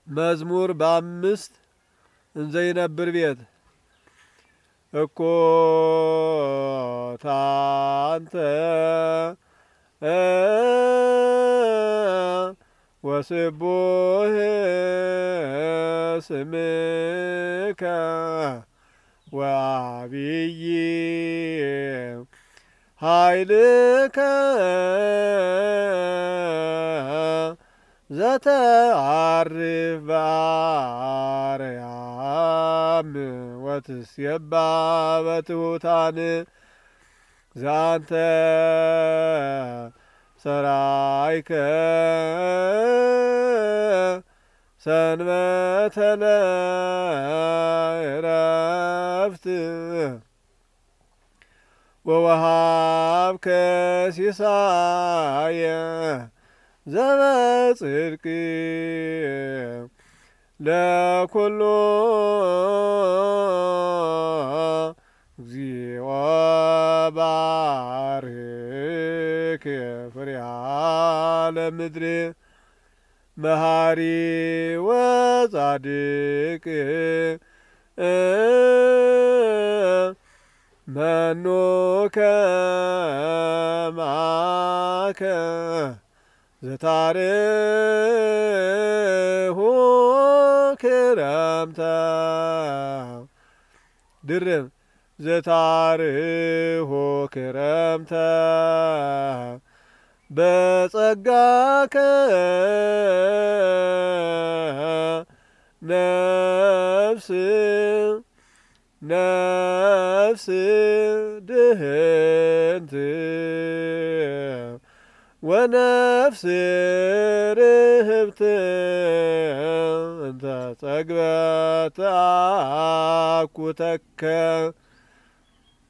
መዝሙር በ5 እንዘይነብር ቤት እኮ ታንተ ወስቡህ ስምከ ወአብይ ኃይልከ ዘተዓርፍ በአርያም ወትሴባህ በትሑታን ዘአንተ ሰራይከ ሰንበተ ለዕረፍት ወወሃብከ ሲሳየ ዘበጽድቅ ለኵሉ እግዚኦ ባርክ ፍሬሃ ለምድር መሐሪ ወጻድቅ መኑ ከማከ ዘታርሁ ክረምተ ድርብ ዘታርሁ ክረምተ በጸጋከ ነፍስ ድህንት ወነፍስ ርህብት እንተ ጸግበት አኩተከ